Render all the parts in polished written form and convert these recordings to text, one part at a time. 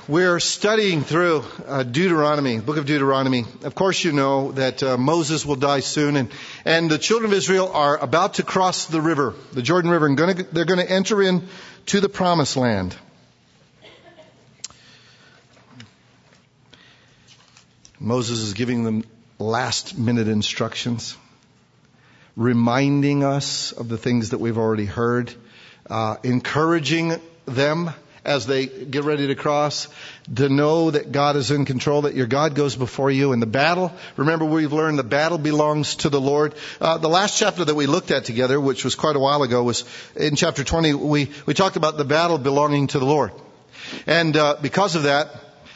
We're studying through Deuteronomy, the book of Deuteronomy. Of course, you know that Moses will die soon, and the children of Israel are about to cross the river, the Jordan River, and they're going to enter into the promised land. Moses is giving them last-minute instructions, reminding us of the things that we've already heard, encouraging them as they get ready to cross, to know that God is in control, that your God goes before you in the battle. Remember, we've learned the battle belongs to the Lord. The last chapter that we looked at together, which was quite a while ago, was in chapter 20. We talked about the battle belonging to the Lord. And because of that,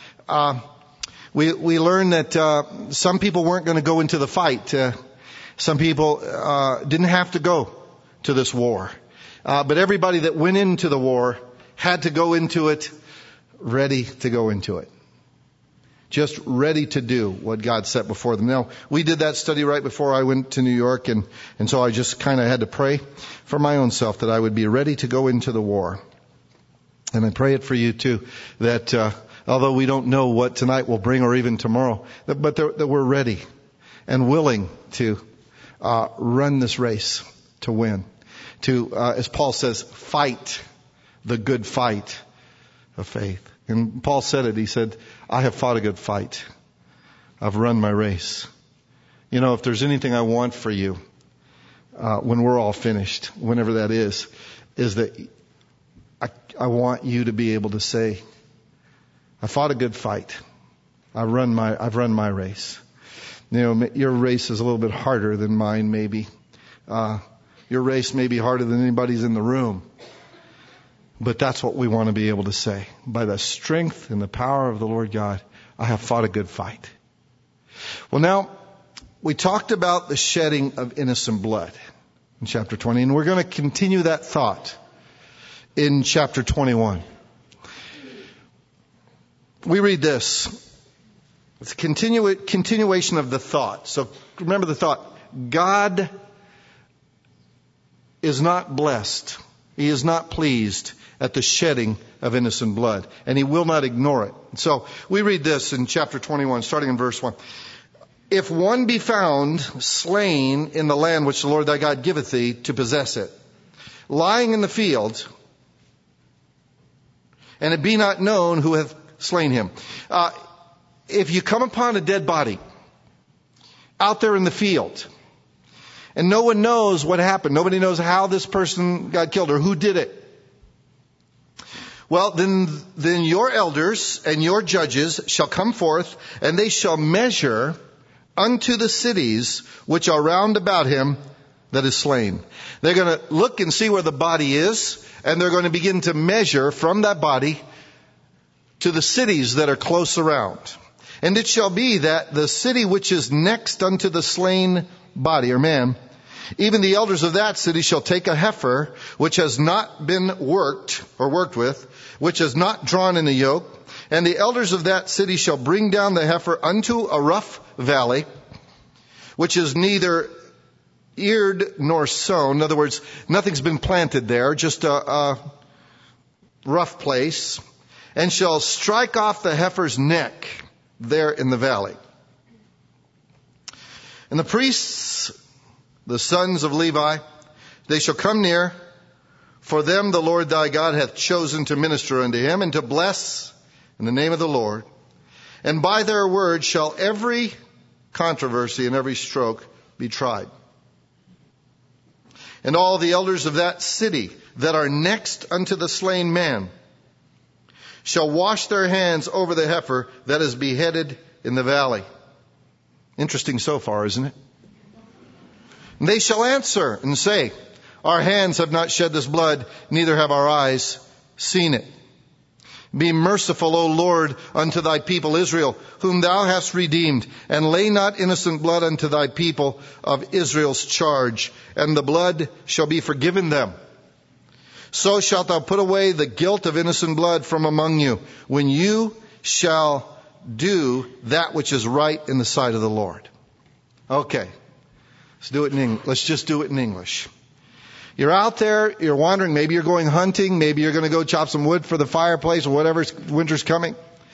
we learned that some people weren't going to go into the fight. Some people didn't have to go to this war. But everybody that went into the war had to go into it ready to go into it. Just ready to do what God set before them. Now, we did that study right before I went to New York, and so I just kind of had to pray for my own self that I would be ready to go into the war. And I pray it for you too, that although we don't know what tonight will bring or even tomorrow, but that we're ready and willing to run this race to win. To, as Paul says, fight the good fight of faith. And Paul said it. He said, I have fought a good fight. I've run my race. You know, if there's anything I want for you, when we're all finished, whenever that is that I want you to be able to say, I fought a good fight. I've run my race. You know, your race is a little bit harder than mine, maybe. Your race may be harder than anybody's in the room. But that's what we want to be able to say. By the strength and the power of the Lord God, I have fought a good fight. Well, now, we talked about the shedding of innocent blood in chapter 20, and we're going to continue that thought in chapter 21. We read this. It's a continuation of the thought. So remember the thought. God is not blessed. He is not pleased at the shedding of innocent blood, and he will not ignore it. So we read this in chapter 21, starting in verse 1. If one be found slain in the land which the Lord thy God giveth thee to possess it, lying in the field, and it be not known who hath slain him. If you come upon a dead body out there in the field, and no one knows what happened, nobody knows how this person got killed or who did it, well, then your elders and your judges shall come forth, and they shall measure unto the cities which are round about him that is slain. They're going to look and see where the body is, and they're going to begin to measure from that body to the cities that are close around. And it shall be that the city which is next unto the slain body or man, even the elders of that city shall take a heifer which has not been worked with, which has not drawn in a yoke, and the elders of that city shall bring down the heifer unto a rough valley, which is neither eared nor sown. In other words, nothing's been planted there, just a rough place, and shall strike off the heifer's neck there in the valley. And the priests, the sons of Levi, they shall come near, for them the Lord thy God hath chosen to minister unto him, and to bless in the name of the Lord. And by their word shall every controversy and every stroke be tried. And all the elders of that city that are next unto the slain man shall wash their hands over the heifer that is beheaded in the valley. Interesting so far, isn't it? And they shall answer and say, our hands have not shed this blood, neither have our eyes seen it. Be merciful, O Lord, unto thy people Israel, whom thou hast redeemed, and lay not innocent blood unto thy people of Israel's charge, and the blood shall be forgiven them. So shalt thou put away the guilt of innocent blood from among you, when you shall do that which is right in the sight of the Lord. Okay. Let's just do it in English. You're out there, you're wandering, maybe you're going hunting, maybe you're going to go chop some wood for the fireplace or whatever, winter's coming.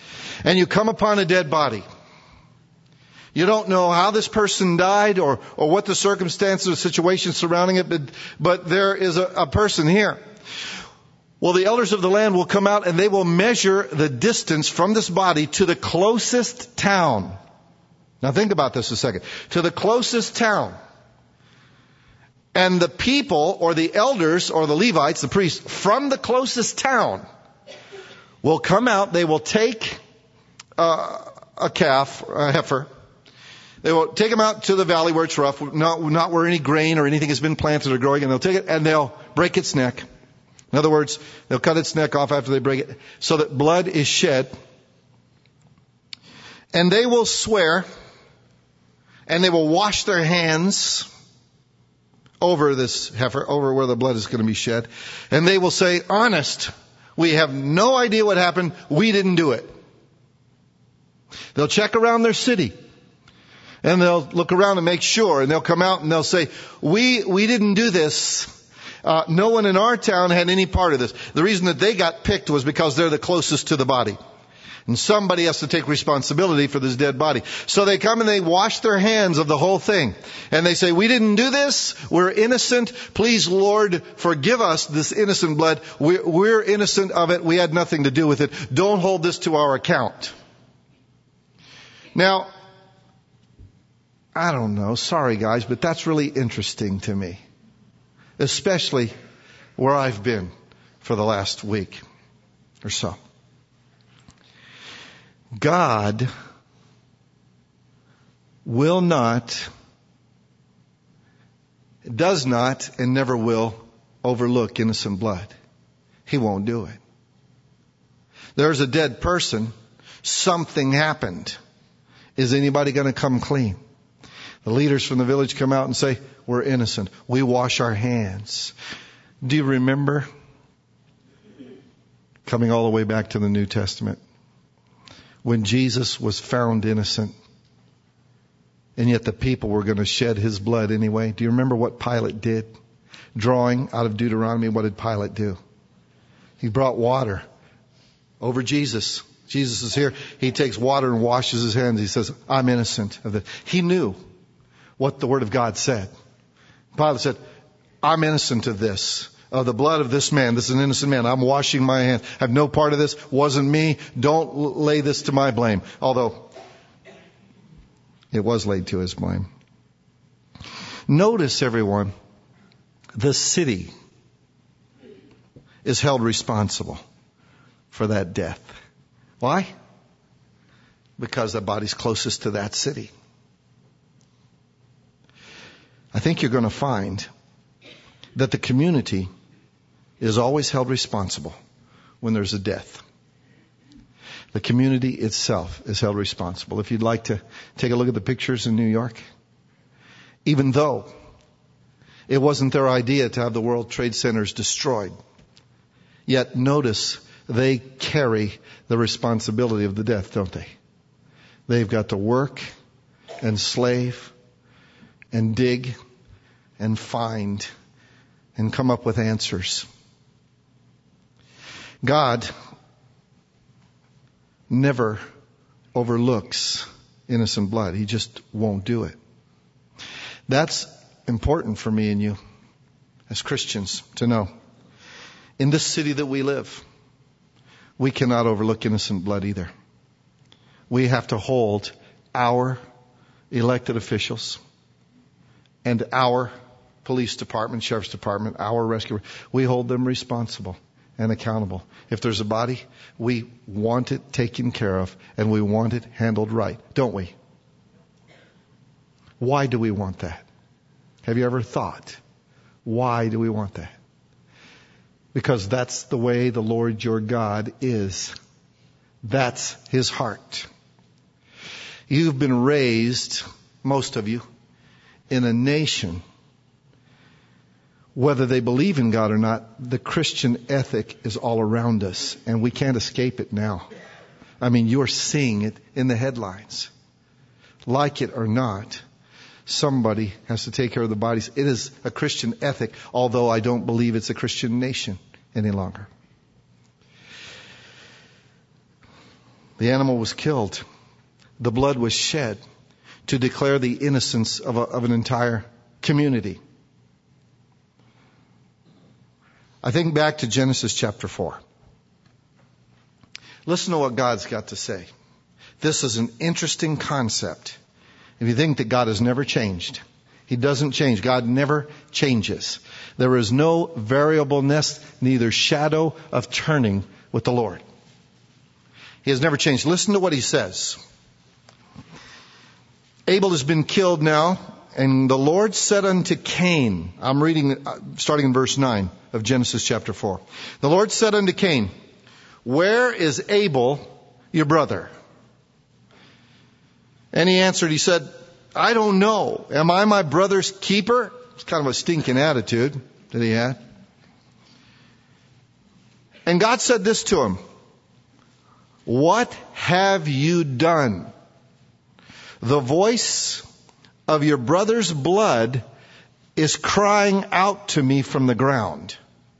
and you come upon a dead body. You don't know how this person died or what the circumstances or situation surrounding it, but there is a person here. Well, the elders of the land will come out and they will measure the distance from this body to the closest town. Now think about this a second. To the closest town. And the people or the elders or the Levites, the priests from the closest town will come out. They will take a calf, a heifer. They will take him out to the valley where it's rough, not where any grain or anything has been planted or growing, and they'll take it and they'll break its neck. In other words, they'll cut its neck off after they break it so that blood is shed. And they will swear and they will wash their hands over this heifer, over where the blood is going to be shed. And they will say, honest, we have no idea what happened. We didn't do it. They'll check around their city. And they'll look around and make sure. And they'll come out and they'll say, we didn't do this. No one in our town had any part of this. The reason that they got picked was because they're the closest to the body. And somebody has to take responsibility for this dead body. So they come and they wash their hands of the whole thing. And they say, we didn't do this. We're innocent. Please, Lord, forgive us this innocent blood. We're innocent of it. We had nothing to do with it. Don't hold this to our account. Now, I don't know. Sorry, guys, but that's really interesting to me. Especially where I've been for the last week or so. God will not, does not, and never will overlook innocent blood. He won't do it. There's a dead person. Something happened. Is anybody going to come clean? The leaders from the village come out and say, we're innocent. We wash our hands. Do you remember? Coming all the way back to the New Testament. When Jesus was found innocent. And yet the people were going to shed his blood anyway. Do you remember what Pilate did? Drawing out of Deuteronomy, what did Pilate do? He brought water over Jesus. Jesus is here. He takes water and washes his hands. He says, I'm innocent of it. He knew what the Word of God said. Pilate said, I'm innocent of this, of the blood of this man. This is an innocent man. I'm washing my hands. I have no part of this. Wasn't me. Don't lay this to my blame. Although it was laid to his blame. Notice, everyone, the city is held responsible for that death. Why? Because the body's closest to that city. I think you're going to find that the community is always held responsible when there's a death. The community itself is held responsible. If you'd like to take a look at the pictures in New York, even though it wasn't their idea to have the World Trade Centers destroyed, yet notice they carry the responsibility of the death, don't they? They've got to work and slave and dig and find and come up with answers. God never overlooks innocent blood. He just won't do it. That's important for me and you as Christians to know. In this city that we live, we cannot overlook innocent blood either. We have to hold our elected officials and our police department, sheriff's department, our rescue, we hold them responsible and accountable. If there's a body, we want it taken care of and we want it handled right, don't we? Why do we want that? Have you ever thought, why do we want that? Because that's the way the Lord your God is. That's his heart. You've been raised, most of you, in a nation, whether they believe in God or not, the Christian ethic is all around us, and we can't escape it now. I mean, you're seeing it in the headlines. Like it or not, somebody has to take care of the bodies. It is a Christian ethic, although I don't believe it's a Christian nation any longer. The animal was killed. The blood was shed to declare the innocence of an entire community. I think back to Genesis chapter 4. Listen to what God's got to say. This is an interesting concept. If you think that God has never changed, He doesn't change. God never changes. There is no variableness, neither shadow of turning with the Lord. He has never changed. Listen to what He says. Abel has been killed now, and the Lord said unto Cain, I'm reading starting in verse 9 of Genesis chapter 4. The Lord said unto Cain, where is Abel, your brother? And he answered, he said, I don't know. Am I my brother's keeper? It's kind of a stinking attitude that he had. And God said this to him, what have you done? The voice of your brother's blood is crying out to me from the ground.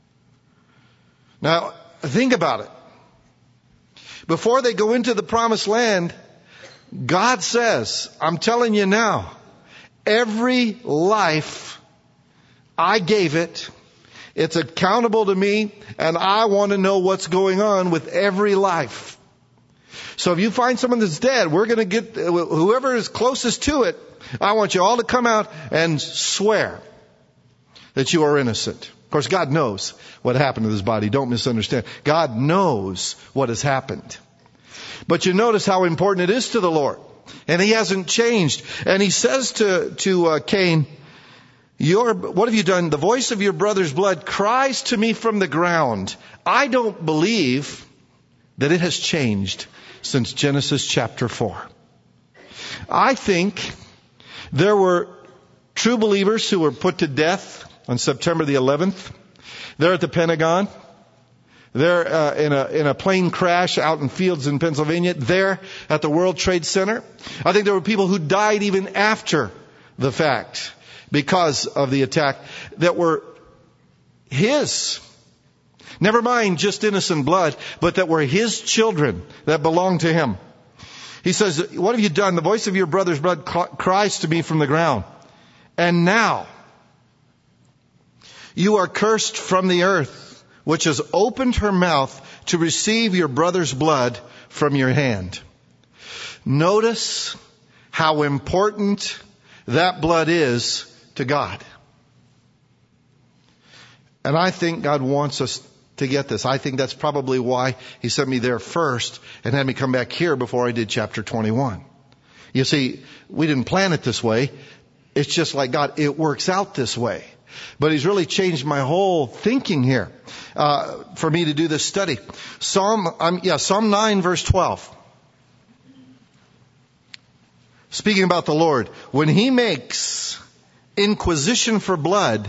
Now, think about it. Before they go into the promised land, God says, I'm telling you now, every life I gave it, it's accountable to me, and I want to know what's going on with every life. So if you find someone that's dead, we're going to get whoever is closest to it. I want you all to come out and swear that you are innocent. Of course, God knows what happened to this body. Don't misunderstand. God knows what has happened. But you notice how important it is to the Lord. And He hasn't changed. And He says to Cain, what have you done? The voice of your brother's blood cries to me from the ground. I don't believe that it has changed since Genesis chapter 4. I think there were true believers who were put to death on September the 11th. They're at the Pentagon. They're in a plane crash out in fields in Pennsylvania. They're at the World Trade Center. I think there were people who died even after the fact because of the attack that were His. Never mind just innocent blood, but that were His children that belonged to Him. He says, what have you done? The voice of your brother's blood cries to me from the ground. And now you are cursed from the earth, which has opened her mouth to receive your brother's blood from your hand. Notice how important that blood is to God. And I think God wants us to get this. I think that's probably why He sent me there first and had me come back here before I did chapter 21. You see, we didn't plan it this way. It's just like God, it works out this way. But He's really changed my whole thinking here for me to do this study. Psalm 9 verse 12. Speaking about the Lord, when He makes inquisition for blood,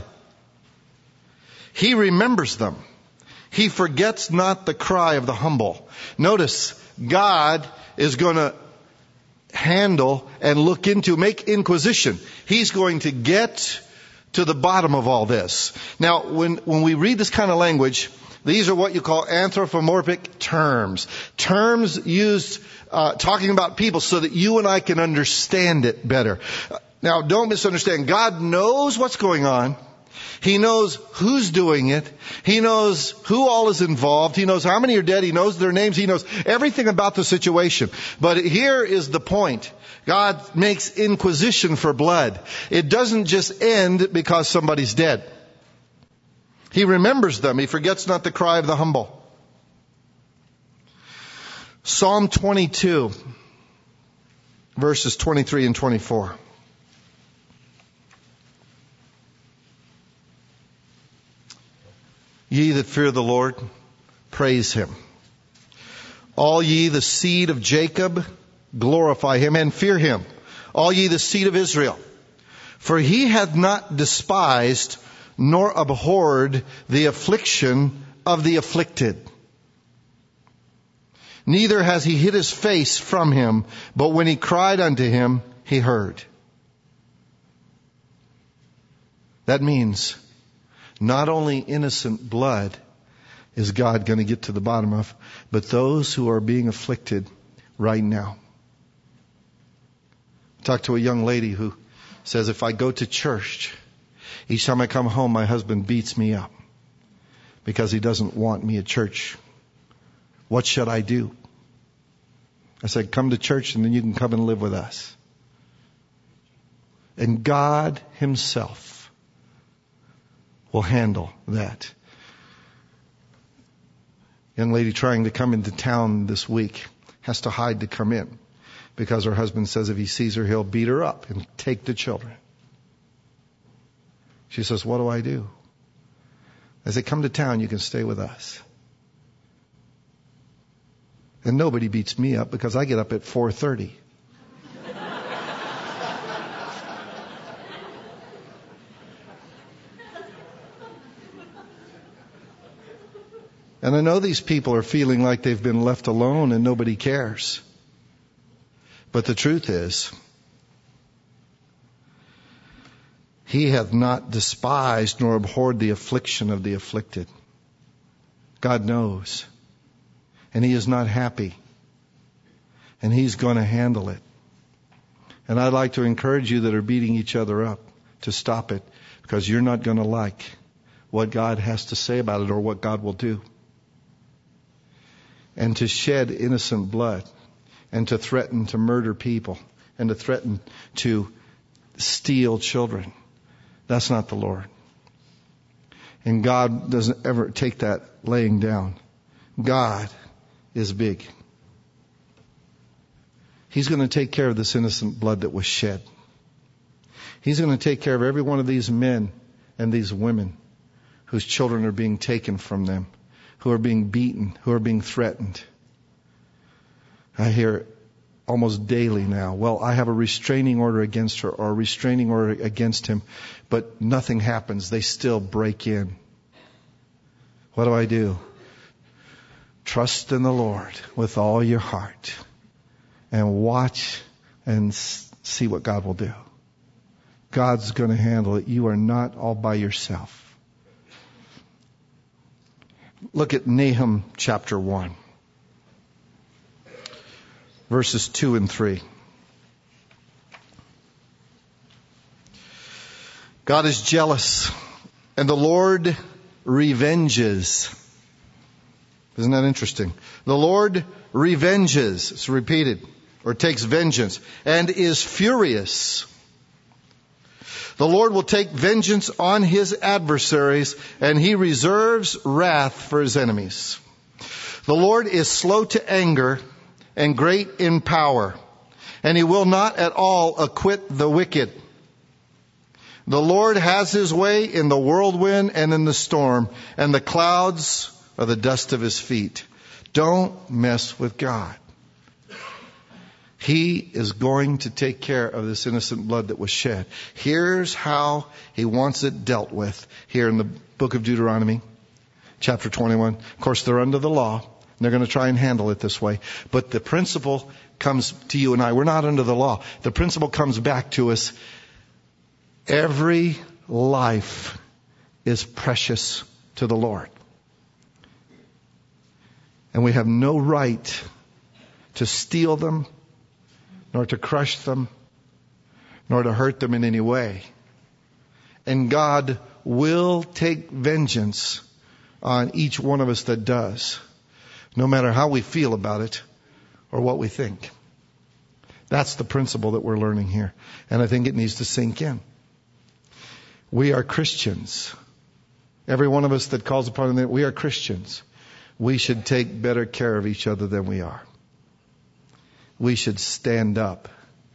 He remembers them. He forgets not the cry of the humble. Notice, God is going to handle and look into, make inquisition. He's going to get to the bottom of all this. Now, when we read this kind of language, these are what you call anthropomorphic terms. Terms used talking about people so that you and I can understand it better. Now, don't misunderstand. God knows what's going on. He knows who's doing it. He knows who all is involved. He knows how many are dead. He knows their names. He knows everything about the situation. But here is the point. God makes inquisition for blood. It doesn't just end because somebody's dead. He remembers them. He forgets not the cry of the humble. Psalm 22, verses 23 and 24. Ye that fear the Lord, praise Him. All ye the seed of Jacob, glorify Him and fear Him. All ye the seed of Israel. For He hath not despised nor abhorred the affliction of the afflicted. Neither has He hid His face from him, but when he cried unto Him, He heard. That means not only innocent blood is God going to get to the bottom of, but those who are being afflicted right now. I talked to a young lady who says, if I go to church, each time I come home, my husband beats me up because he doesn't want me at church. What should I do? I said, come to church and then you can come and live with us. And God Himself will handle that. Young lady trying to come into town this week has to hide to come in because her husband says if he sees her, he'll beat her up and take the children. She says, what do I do? I say, come to town, you can stay with us. And nobody beats me up because I get up at 4:30. And I know these people are feeling like they've been left alone and nobody cares. But the truth is, He hath not despised nor abhorred the affliction of the afflicted. God knows. And He is not happy. And He's going to handle it. And I'd like to encourage you that are beating each other up to stop it, because you're not going to like what God has to say about it or what God will do. And to shed innocent blood, and to threaten to murder people, and to threaten to steal children. That's not the Lord. And God doesn't ever take that laying down. God is big. He's going to take care of this innocent blood that was shed. He's going to take care of every one of these men and these women whose children are being taken from them, who are being beaten, who are being threatened. I hear almost daily now, well, I have a restraining order against her or a restraining order against him, but nothing happens. They still break in. What do? Trust in the Lord with all your heart and watch and see what God will do. God's going to handle it. You are not all by yourself. Look at Nahum chapter 1. Verses 2 and 3. God is jealous, and the Lord revenges. Isn't that interesting? The Lord revenges. It's repeated, or takes vengeance, and is furious. The Lord will take vengeance on His adversaries, and He reserves wrath for His enemies. The Lord is slow to anger and great in power, and He will not at all acquit the wicked. The Lord has His way in the whirlwind and in the storm, and the clouds are the dust of His feet. Don't mess with God. He is going to take care of this innocent blood that was shed. Here's how He wants it dealt with here in the book of Deuteronomy, chapter 21. Of course, they're under the law. They're going to try and handle it this way. But the principle comes to you and I. We're not under the law. The principle comes back to us. Every life is precious to the Lord. And we have no right to steal them, nor to crush them, nor to hurt them in any way. And God will take vengeance on each one of us that does, no matter how we feel about it or what we think. That's the principle that we're learning here. And I think it needs to sink in. We are Christians. Every one of us that calls upon Him, we are Christians. We should take better care of each other than we are. We should stand up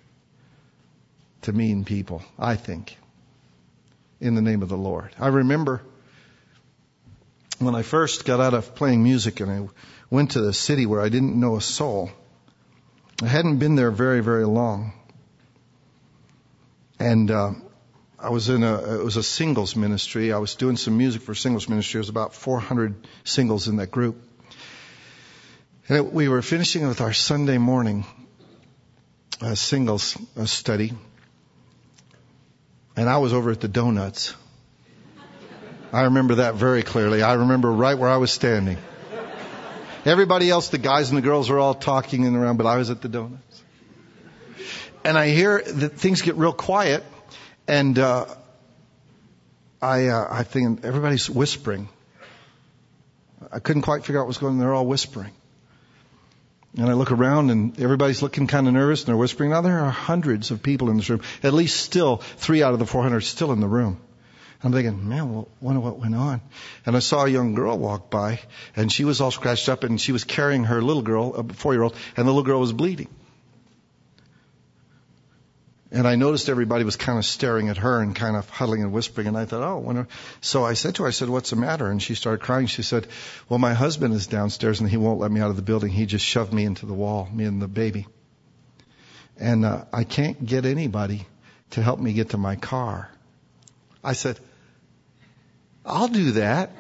to mean people, I think, in the name of the Lord. I remember when I first got out of playing music and I went to the city where I didn't know a soul. I hadn't been there very, very long. And I was it was a singles ministry. I was doing some music for singles ministry. There was about 400 singles in that group. And we were finishing with our Sunday morning singles study. And I was over at the Donuts. I remember that very clearly. I remember right where I was standing. Everybody else, the guys and the girls are all talking and around, but I was at the donuts. And I hear that things get real quiet, and I think everybody's whispering. I couldn't quite figure out what was going on. They're all whispering. And I look around and everybody's looking kind of nervous and they're whispering. Now there are hundreds of people in this room. At least still 3 out of the 400 still in the room. I'm thinking, man, well, wonder what went on. And I saw a young girl walk by and she was all scratched up and she was carrying her little girl, a 4-year-old, and the little girl was bleeding. And I noticed everybody was kind of staring at her and kind of huddling and whispering. And I thought, oh, so I said to her, I said, what's the matter? And she started crying. She said, well, my husband is downstairs and he won't let me out of the building. He just shoved me into the wall, me and the baby. And I can't get anybody to help me get to my car. I said, I'll do that.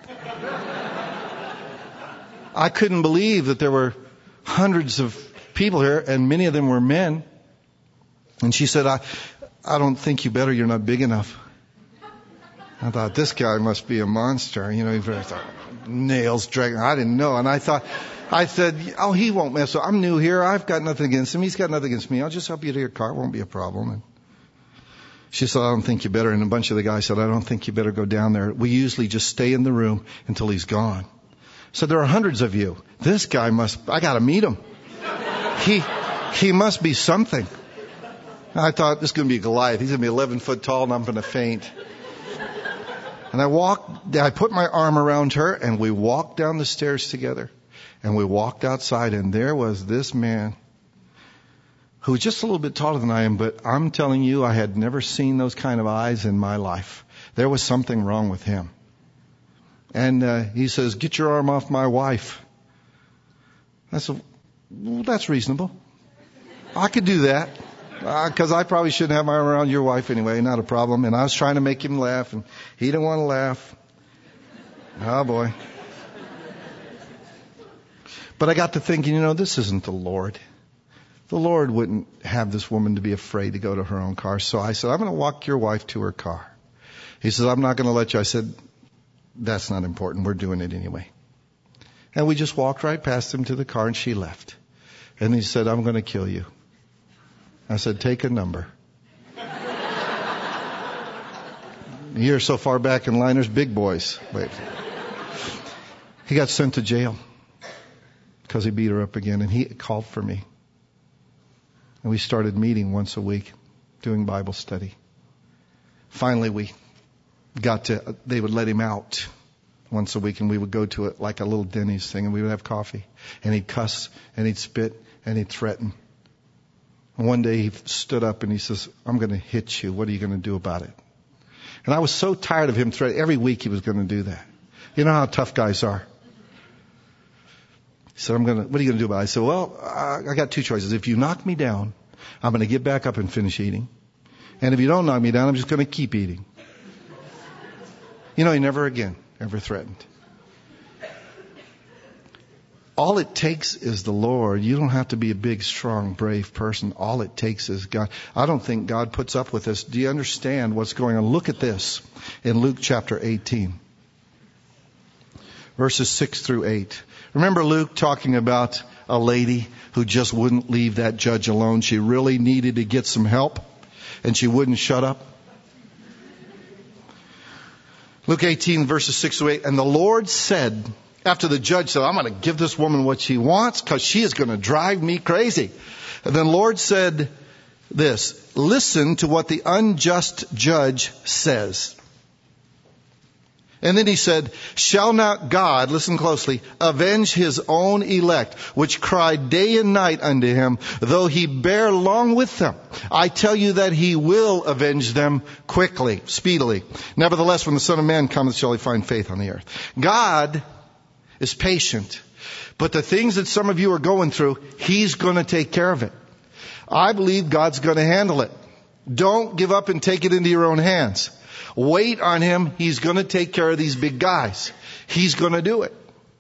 I couldn't believe that there were hundreds of people here and many of them were men. And she said, I don't think you better. You're not big enough. I thought, this guy must be a monster. You know, nails dragging. I didn't know. And I said, oh, he won't mess up. I'm new here. I've got nothing against him. He's got nothing against me. I'll just help you to your car. It won't be a problem. And she said, I don't think you better. And a bunch of the guys said, I don't think you better go down there. We usually just stay in the room until he's gone. So there are hundreds of you. This guy I got to meet him. He must be something. I thought, this is going to be Goliath. He's going to be 11 foot tall and I'm going to faint. And I put my arm around her and we walked down the stairs together. And we walked outside and there was this man who was just a little bit taller than I am, but I'm telling you, I had never seen those kind of eyes in my life. There was something wrong with him. And he says, get your arm off my wife. I said, well, that's reasonable. I could do that. Because I probably shouldn't have my arm around your wife anyway, not a problem. And I was trying to make him laugh, and he didn't want to laugh. Oh, boy. But I got to thinking, this isn't the Lord. The Lord wouldn't have this woman to be afraid to go to her own car. So I said, I'm going to walk your wife to her car. He says, I'm not going to let you. I said, that's not important. We're doing it anyway. And we just walked right past him to the car, and she left. And he said, I'm going to kill you. I said, take a number. You're so far back in line, there's big boys. Wait. He got sent to jail because he beat her up again, and he called for me. And we started meeting once a week, doing Bible study. Finally, they would let him out once a week, and we would go to it like a little Denny's thing, and we would have coffee. And he'd cuss, and he'd spit, and he'd threaten. And one day he stood up and he says, I'm going to hit you. What are you going to do about it? And I was so tired of him threatening. Every week he was going to do that. You know how tough guys are. He said, what are you going to do about it? I said, well, I got 2 choices. If you knock me down, I'm going to get back up and finish eating. And if you don't knock me down, I'm just going to keep eating. He never again ever threatened. All it takes is the Lord. You don't have to be a big, strong, brave person. All it takes is God. I don't think God puts up with this. Do you understand what's going on? Look at this in Luke chapter 18, verses 6 through 8. Remember Luke talking about a lady who just wouldn't leave that judge alone. She really needed to get some help, and she wouldn't shut up. Luke 18, verses 6 through 8. And the Lord said, after the judge said, I'm going to give this woman what she wants because she is going to drive me crazy. And then the Lord said this, listen to what the unjust judge says. And then he said, shall not God, listen closely, avenge his own elect, which cry day and night unto him, though he bear long with them? I tell you that he will avenge them quickly, speedily. Nevertheless, when the Son of Man cometh, shall he find faith on the earth? God is patient. But the things that some of you are going through, he's going to take care of it. I believe God's going to handle it. Don't give up and take it into your own hands. Wait on him. He's going to take care of these big guys. He's going to do it.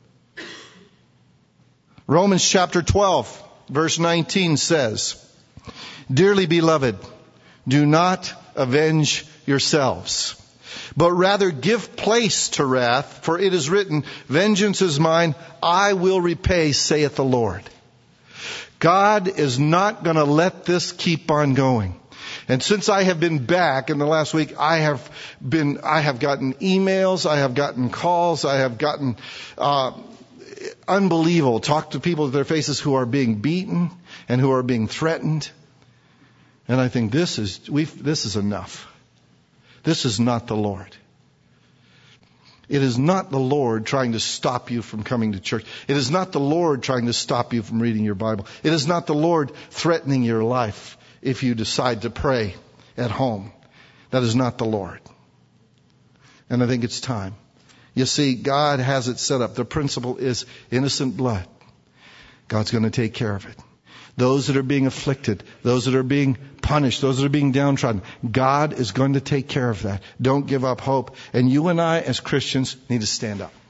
Romans chapter 12, verse 19 says, dearly beloved, do not avenge yourselves, but rather give place to wrath, for it is written, vengeance is mine, I will repay, saith the Lord. God is not going to let this keep on going. And since I have been back in the last week, I have gotten emails, I have gotten calls, I have gotten unbelievable. Talk to people to their faces who are being beaten and who are being threatened. And I think this is enough. This is not the Lord. It is not the Lord trying to stop you from coming to church. It is not the Lord trying to stop you from reading your Bible. It is not the Lord threatening your life if you decide to pray at home. That is not the Lord. And I think it's time. You see, God has it set up. The principle is innocent blood. God's going to take care of it. Those that are being afflicted, those that are being punished, those that are being downtrodden, God is going to take care of that. Don't give up hope. And you and I as Christians need to stand up.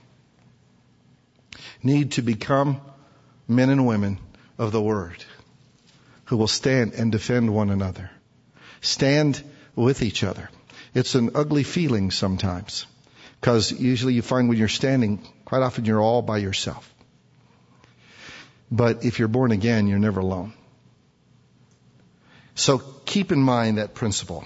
Need to become men and women of the Word who will stand and defend one another. Stand with each other. It's an ugly feeling sometimes, because usually you find when you're standing, quite often you're all by yourself. But if you're born again, you're never alone. So keep in mind that principle.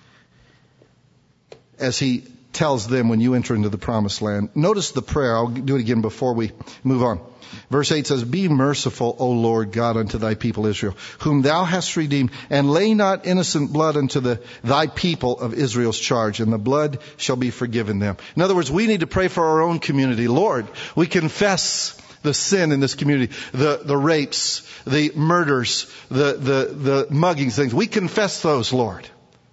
As he tells them when you enter into the promised land. Notice the prayer. I'll do it again before we move on. Verse 8 says, be merciful, O Lord God, unto thy people Israel, whom thou hast redeemed, and lay not innocent blood unto thy people of Israel's charge, and the blood shall be forgiven them. In other words, we need to pray for our own community. Lord, we confess the sin in this community, the rapes, the murders, the muggings, things. We confess those, Lord.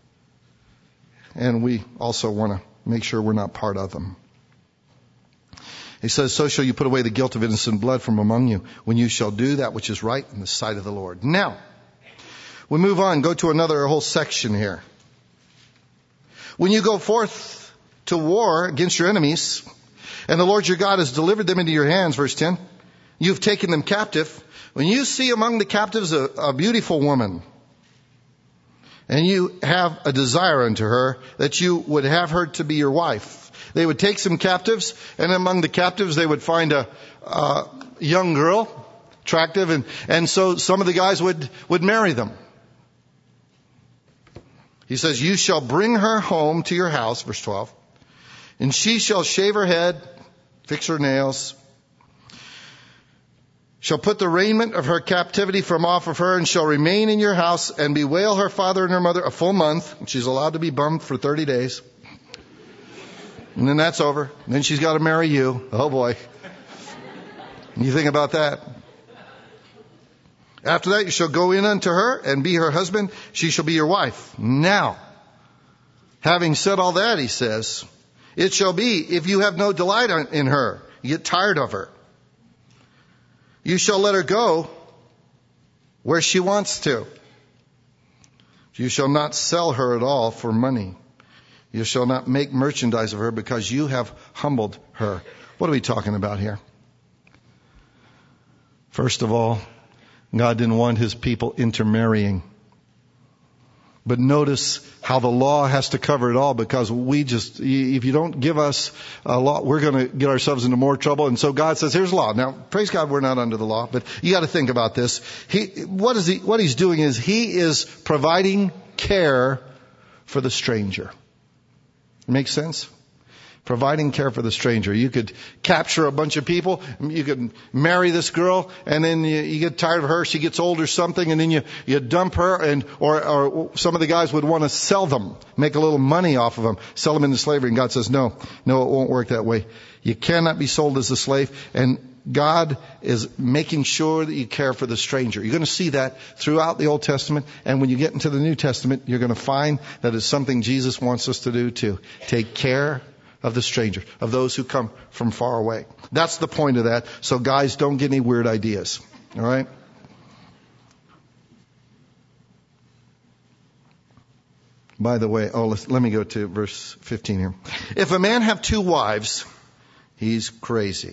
And we also want to make sure we're not part of them. He says, so shall you put away the guilt of innocent blood from among you, when you shall do that which is right in the sight of the Lord. Now, we move on, go to another whole section here. When you go forth to war against your enemies, and the Lord your God has delivered them into your hands, verse 10, you've taken them captive. When you see among the captives a beautiful woman, and you have a desire unto her, that you would have her to be your wife. They would take some captives, and among the captives they would find a young girl, attractive, and so some of the guys would marry them. He says, you shall bring her home to your house, verse 12, and she shall shave her head, fix her nails, shall put the raiment of her captivity from off of her, and shall remain in your house, and bewail her father and her mother a full month. She's allowed to be bummed for 30 days. And then that's over. And then she's got to marry you. Oh boy. You think about that. After that, you shall go in unto her and be her husband. She shall be your wife. Now, having said all that, he says, it shall be, if you have no delight in her, you get tired of her, you shall let her go where she wants to. You shall not sell her at all for money. You shall not make merchandise of her, because you have humbled her. What are we talking about here? First of all, God didn't want his people intermarrying. But notice how the law has to cover it all, because if you don't give us a law, we're going to get ourselves into more trouble. And so God says, here's law. Now, praise God, we're not under the law, but you got to think about this. What he's doing is he is providing care for the stranger. Makes sense? Providing care for the stranger. You could capture a bunch of people. You could marry this girl, and then you get tired of her. She gets old or something, and then you dump her, or some of the guys would want to sell them, make a little money off of them, sell them into slavery. And God says, no, it won't work that way. You cannot be sold as a slave. And God is making sure that you care for the stranger. You're going to see that throughout the Old Testament. And when you get into the New Testament, you're going to find that it's something Jesus wants us to do too. Take care of the stranger, of those who come from far away. That's the point of that. So guys, don't get any weird ideas. All right? By the way, let me go to verse 15 here. If a man have 2 wives, he's crazy.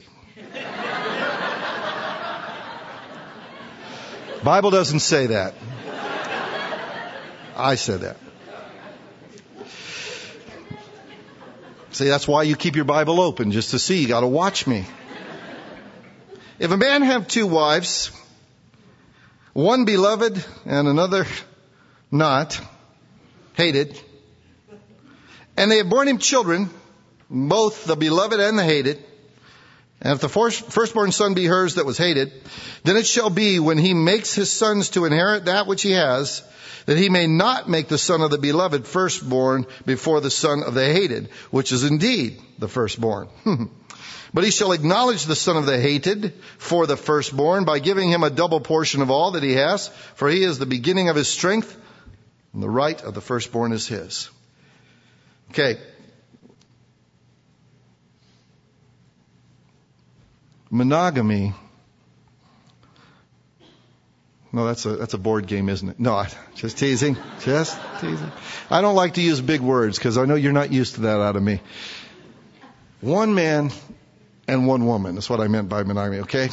Bible doesn't say that. I said that. See, that's why you keep your Bible open, just to see. You got to watch me. If a man have 2 wives, one beloved and another not, hated, and they have borne him children, both the beloved and the hated, and if the firstborn son be hers that was hated, then it shall be when he makes his sons to inherit that which he has, that he may not make the son of the beloved firstborn before the son of the hated, which is indeed the firstborn. But he shall acknowledge the son of the hated for the firstborn by giving him a double portion of all that he has, for he is the beginning of his strength, and the right of the firstborn is his. Okay. Monogamy. No, that's a board game, isn't it? No, just teasing. Just teasing. I don't like to use big words because I know you're not used to that out of me. One man and one woman. That's what I meant by monogamy, okay?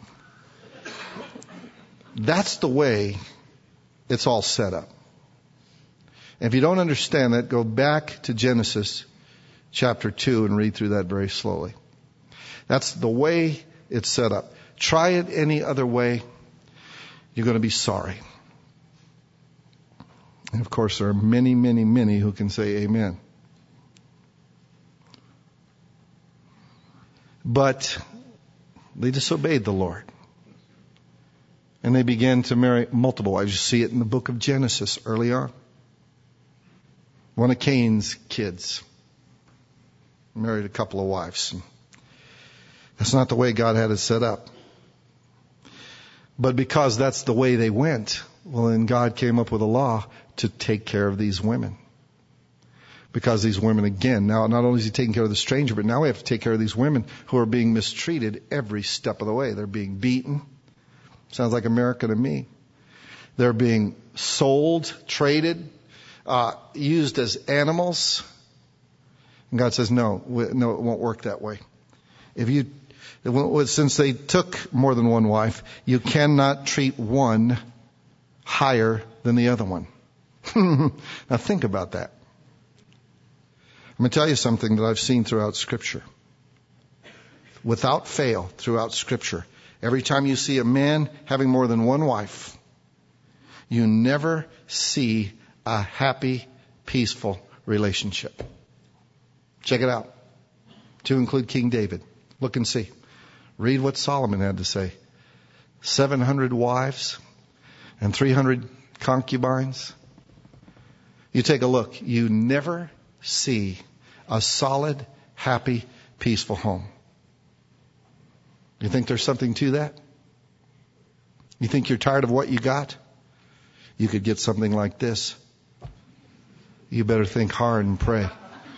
That's the way it's all set up. And if you don't understand that, go back to Genesis chapter 2 and read through that very slowly. That's the way it's set up. Try it any other way, you're going to be sorry. And of course, there are many, many, many who can say amen. But they disobeyed the Lord. And they began to marry multiple wives. You see it in the book of Genesis early on. One of Cain's kids married a couple of wives. That's not the way God had it set up. But because that's the way they went, well, then God came up with a law to take care of these women. Because these women, again, now not only is he taking care of the stranger, but now we have to take care of these women who are being mistreated every step of the way. They're being beaten. Sounds like America to me. They're being sold, traded, used as animals. And God says, no, it won't work that way. Since they took more than one wife, you cannot treat one higher than the other one. Now think about that. I'm going to tell you something that I've seen throughout Scripture. Without fail, throughout Scripture, every time you see a man having more than one wife, you never see a happy, peaceful relationship. Check it out. To include King David. Look and see. Read what Solomon had to say. 700 wives and 300 concubines. You take a look. You never see a solid, happy, peaceful home. You think there's something to that? You think you're tired of what you got? You could get something like this. You better think hard and pray.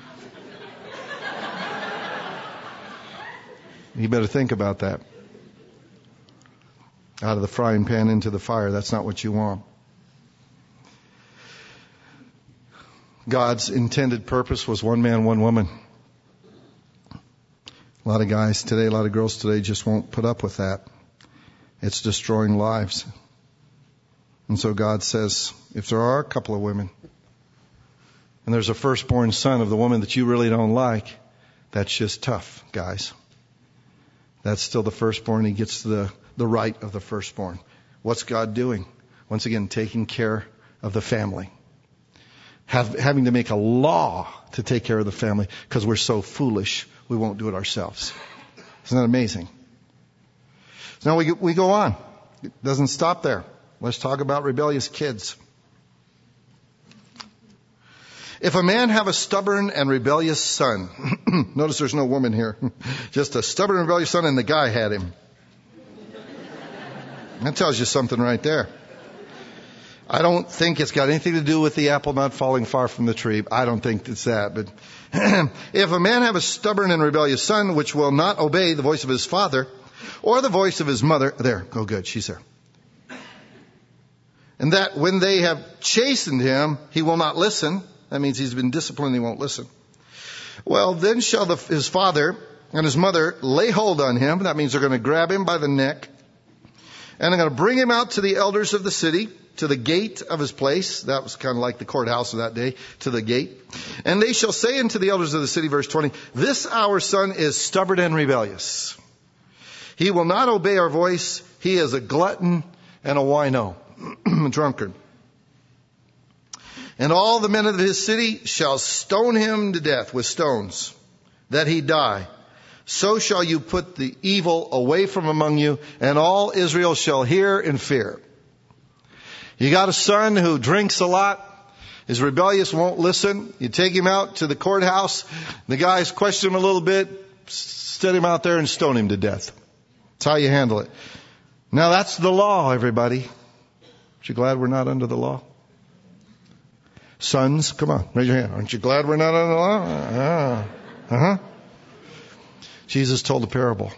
You better think about that. Out of the frying pan into the fire, that's not what you want. God's intended purpose was one man, one woman. A lot of guys today, a lot of girls today just won't put up with that. It's destroying lives. And so God says, if there are a couple of women, and there's a firstborn son of the woman that you really don't like, that's just tough, guys. That's still the firstborn. He gets the right of the firstborn. What's God doing? Once again, taking care of the family. Having to make a law to take care of the family because we're so foolish we won't do it ourselves. Isn't that amazing? So now we go on. It doesn't stop there. Let's talk about rebellious kids. If a man have a stubborn and rebellious son, notice there's no woman here, just a stubborn and rebellious son, and the guy had him. That tells you something right there. I don't think it's got anything to do with the apple not falling far from the tree. I don't think it's that. But if a man have a stubborn and rebellious son, which will not obey the voice of his father or the voice of his mother, there, go good, she's there. And that when they have chastened him, he will not listen. That means he's been disciplined, he won't listen. Well, then shall his father and his mother lay hold on him. That means they're going to grab him by the neck And I'm going to bring him out to the elders of the city, to the gate of his place. That was kind of like the courthouse of that day, to the gate. And they shall say unto the elders of the city, verse 20, this our son is stubborn and rebellious. He will not obey our voice. He is a glutton and a wino, a drunkard. And all the men of his city shall stone him to death with stones, that he die. So shall you put the evil away from among you, and all Israel shall hear and fear. You got a son who drinks a lot, is rebellious, won't listen. You take him out to the courthouse. The guys question him a little bit, set him out there and stone him to death. That's how you handle it. Now that's the law, everybody. Aren't you glad we're not under the law? Sons, come on, raise your hand. Aren't you glad we're not under the law? Jesus told a parable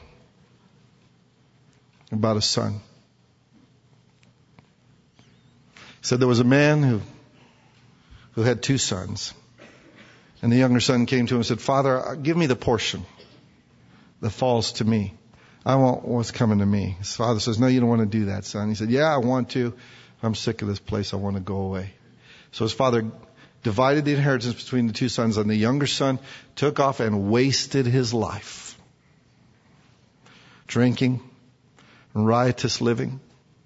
about a son. He said there was a man who had 2 sons. And the younger son came to him and said, Father, give me the portion that falls to me. I want what's coming to me. His father says, no, you don't want to do that, son. He said, yeah, I want to. I'm sick of this place. I want to go away. So his father divided the inheritance between the 2 sons, and the younger son took off and wasted his life. Drinking, riotous living.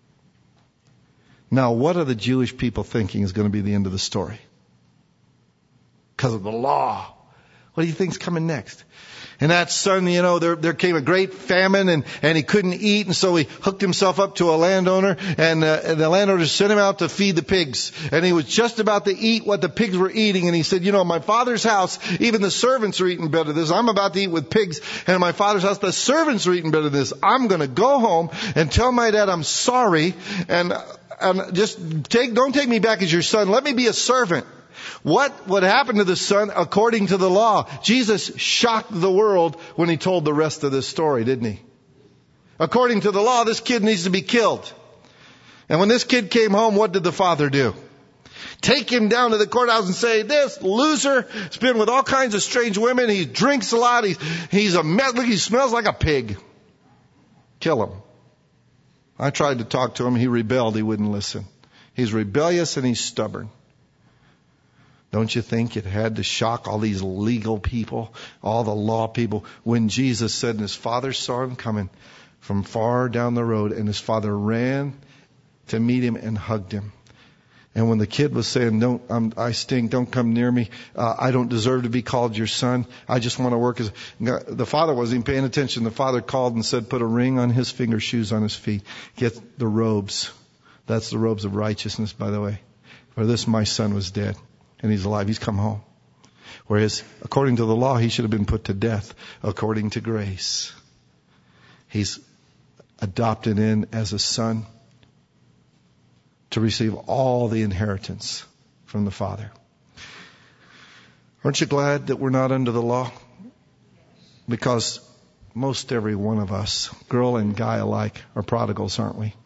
Now, what are the Jewish people thinking is going to be the end of the story? Because of the law. What do you think's coming next? And that son, there came a great famine and he couldn't eat, and so he hooked himself up to a landowner, and the landowner sent him out to feed the pigs. And he was just about to eat what the pigs were eating, and he said, my father's house, even the servants are eating better than this. I'm about to eat with pigs, and in my father's house, the servants are eating better than this. I'm going to go home and tell my dad I'm sorry, and don't take me back as your son. Let me be a servant. What would happen to the son according to the law? Jesus shocked the world when he told the rest of this story, didn't he? According to the law, this kid needs to be killed. And when this kid came home, what did the father do? Take him down to the courthouse and say, this loser has been with all kinds of strange women. He drinks a lot. He's a mess. Look, he smells like a pig. Kill him. I tried to talk to him. He rebelled. He wouldn't listen. He's rebellious and he's stubborn. Don't you think it had to shock all these legal people, all the law people, when Jesus said, and his father saw him coming from far down the road, and his father ran to meet him and hugged him. And when the kid was saying, I stink, don't come near me, I don't deserve to be called your son, I just want to work as... The father wasn't even paying attention. The father called and said, put a ring on his finger, shoes on his feet. Get the robes. That's the robes of righteousness, by the way. For this my son was dead, and he's alive. He's come home. Whereas, according to the law, he should have been put to death. According to grace, he's adopted in as a son to receive all the inheritance from the Father. Aren't you glad that we're not under the law? Because most every one of us, girl and guy alike, are prodigals, aren't we?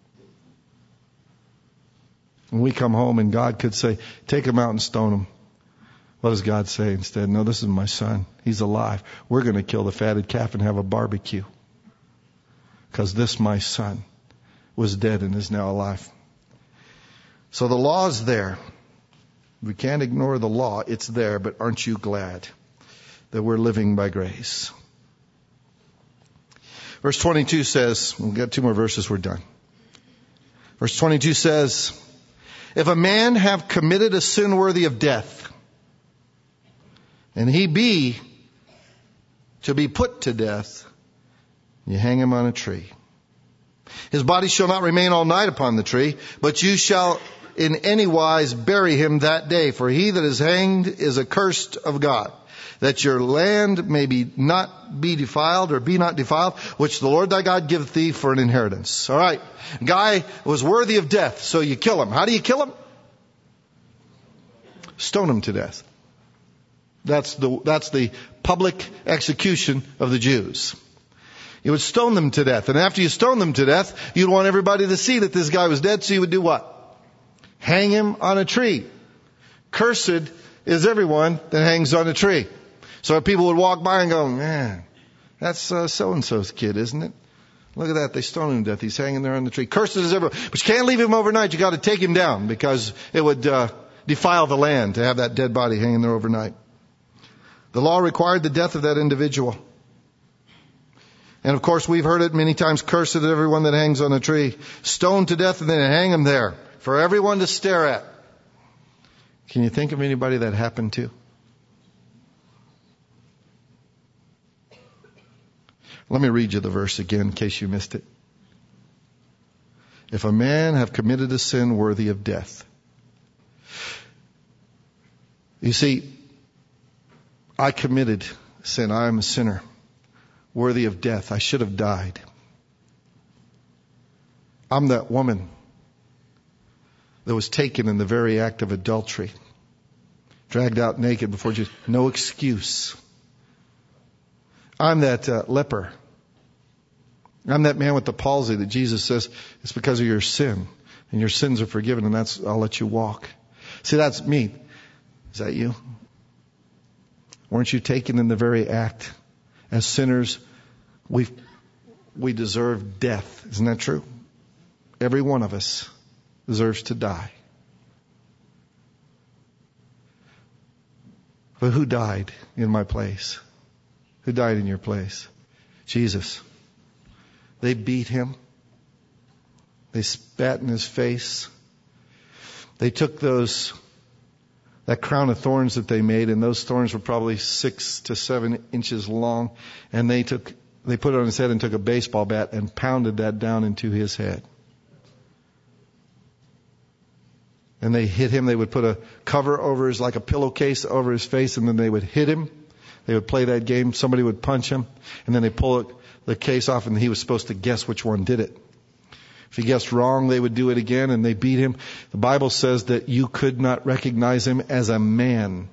When we come home and God could say, take him out and stone him. What does God say instead? No, this is my son. He's alive. We're going to kill the fatted calf and have a barbecue. Because this, my son, was dead and is now alive. So the law is there. We can't ignore the law. It's there, but aren't you glad that we're living by grace? Verse 22 says, we've got 2 more verses, we're done. Verse 22 says, if a man have committed a sin worthy of death, and he be to be put to death, you hang him on a tree. His body shall not remain all night upon the tree, but you shall in any wise bury him that day. For he that is hanged is accursed of God, that your land may not be defiled, which the Lord thy God giveth thee for an inheritance. All right. Guy was worthy of death, so you kill him. How do you kill him? Stone him to death. That's the public execution of the Jews. You would stone them to death. And after you stone them to death, you'd want everybody to see that this guy was dead, so you would do what? Hang him on a tree. Cursed is everyone that hangs on a tree. So people would walk by and go, man, that's so-and-so's kid, isn't it? Look at that. They stoned him to death. He's hanging there on the tree. Cursed is everyone. But you can't leave him overnight. You got to take him down because it would defile the land to have that dead body hanging there overnight. The law required the death of that individual. And of course, we've heard it many times. Cursed is everyone that hangs on a tree. Stoned to death and then hang him there for everyone to stare at. Can you think of anybody that happened to? Let me read you the verse again in case you missed it. If a man have committed a sin worthy of death. You see, I committed sin. I am a sinner worthy of death. I should have died. I'm that woman that was taken in the very act of adultery. Dragged out naked before Jesus. No excuse. I'm that leper. I'm that man with the palsy that Jesus says it's because of your sin. And your sins are forgiven and I'll let you walk. See, that's me. Is that you? Weren't you taken in the very act? As sinners, we deserve death. Isn't that true? Every one of us deserves to die. But who died in my place? Who died in your place? Jesus. They beat him. They spat in his face. They took that crown of thorns that they made, and those thorns were probably 6 to 7 inches long, and they put it on his head and took a baseball bat and pounded that down into his head. And they hit him. They would put a cover over like a pillowcase over his face, and then they would hit him. They would play that game. Somebody would punch him, and then they pull the case off, and he was supposed to guess which one did it. If he guessed wrong, they would do it again, and they beat him. The Bible says that you could not recognize him as a man.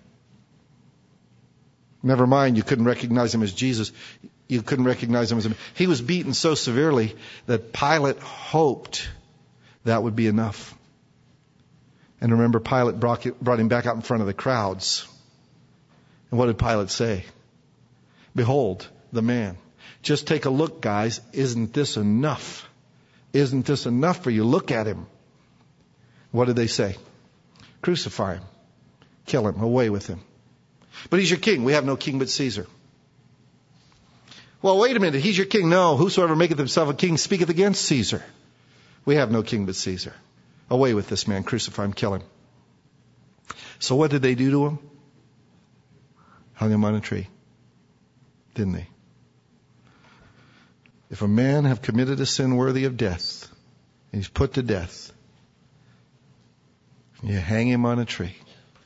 Never mind, you couldn't recognize him as Jesus. You couldn't recognize him as a man. He was beaten so severely that Pilate hoped that would be enough. And remember, Pilate brought him back out in front of the crowds. And what did Pilate say? Behold, the man. Just take a look, guys. Isn't this enough? Isn't this enough for you? Look at him. What did they say? Crucify him. Kill him. Away with him. But he's your king. We have no king but Caesar. Well, wait a minute. He's your king. No, whosoever maketh himself a king speaketh against Caesar. We have no king but Caesar. Away with this man. Crucify him. Kill him. So what did they do to him? Hung him on a tree. Didn't they? If a man have committed a sin worthy of death, and he's put to death, you hang him on a tree.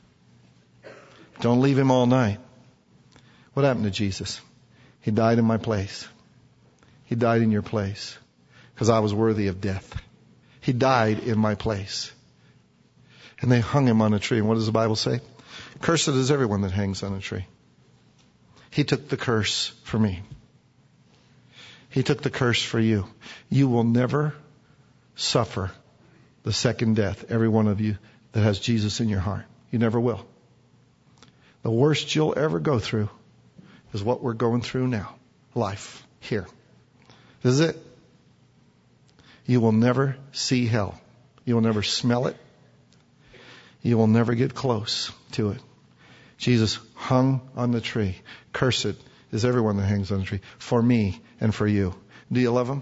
Don't leave him all night. What happened to Jesus? He died in my place. He died in your place because I was worthy of death. He died in my place. And they hung him on a tree. And what does the Bible say? Cursed is everyone that hangs on a tree. He took the curse for me. He took the curse for you. You will never suffer the second death, every one of you that has Jesus in your heart. You never will. The worst you'll ever go through is what we're going through now. Life. Here. This is it. You will never see hell. You will never smell it. You will never get close to it. Jesus hung on the tree. Cursed is everyone that hangs on the tree. For me and for you. Do you love him?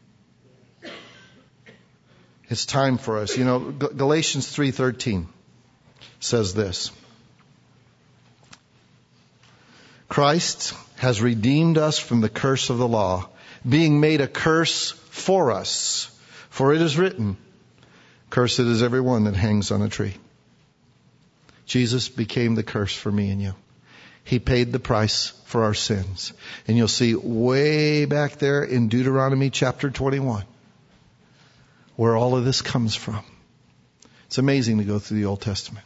It's time for us. You know, Galatians 3:13 says this. Christ has redeemed us from the curse of the law, being made a curse for us. For it is written, cursed is everyone that hangs on a tree. Jesus became the curse for me and you. He paid the price for our sins. And you'll see way back there in Deuteronomy chapter 21 where all of this comes from. It's amazing to go through the Old Testament.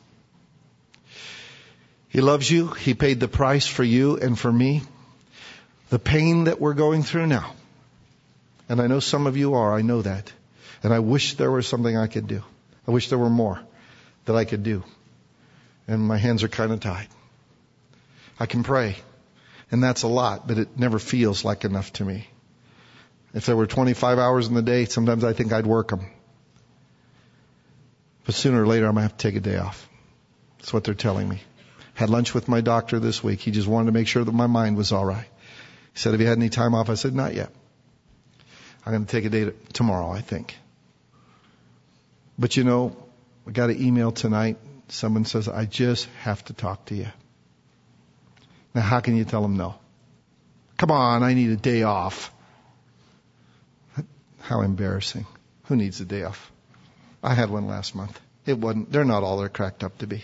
He loves you. He paid the price for you and for me. The pain that we're going through now. And I know some of you are. I know that. And I wish there was something I could do. I wish there were more that I could do. And my hands are kind of tied. I can pray. And that's a lot, but it never feels like enough to me. If there were 25 hours in the day, sometimes I think I'd work them. But sooner or later, I'm going to have to take a day off. That's what they're telling me. Had lunch with my doctor this week. He just wanted to make sure that my mind was all right. He said, have you had any time off? I said, not yet. I'm going to take a day tomorrow, I think. But you know, I got an email tonight. Someone says, I just have to talk to you. Now, how can you tell them no? Come on, I need a day off. How embarrassing. Who needs a day off? I had one last month. It wasn't, they're not all they're cracked up to be.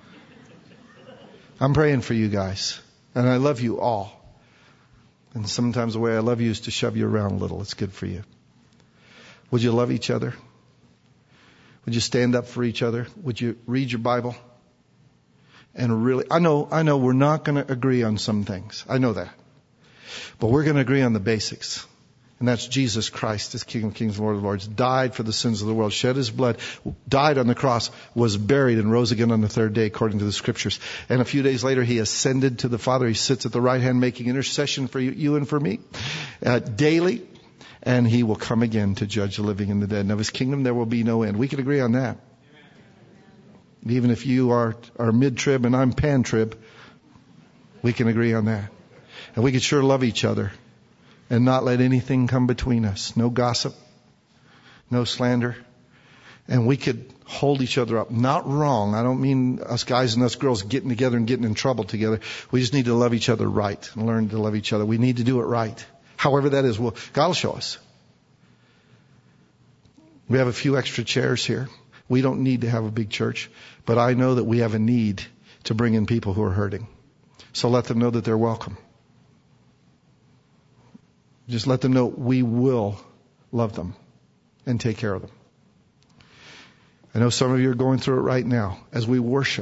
I'm praying for you guys. And I love you all. And sometimes the way I love you is to shove you around a little. It's good for you. Would you love each other? Would you stand up for each other? Would you read your Bible? And really, I know we're not going to agree on some things. I know that. But we're going to agree on the basics. And that's Jesus Christ, as King of Kings and Lord of Lords, died for the sins of the world, shed his blood, died on the cross, was buried, and rose again on the third day, according to the Scriptures. And a few days later, he ascended to the Father. He sits at the right hand, making intercession for you and for me daily. And he will come again to judge the living and the dead. And of his kingdom, there will be no end. We can agree on that. Even if you are mid-trib and I'm pan-trib, we can agree on that. And we can sure love each other and not let anything come between us. No gossip, no slander. And we could hold each other up. Not wrong. I don't mean us guys and us girls getting together and getting in trouble together. We just need to love each other right and learn to love each other. We need to do it right. However that is, God will show us. We have a few extra chairs here. We don't need to have a big church, but I know that we have a need to bring in people who are hurting. So let them know that they're welcome. Just let them know we will love them and take care of them. I know some of you are going through it right now. As we worship,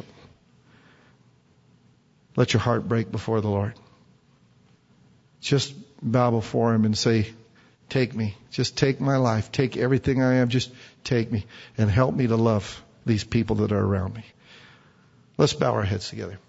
let your heart break before the Lord. Just bow before him and say, take me. Just take my life. Take everything I am. Just take me and help me to love these people that are around me. Let's bow our heads together.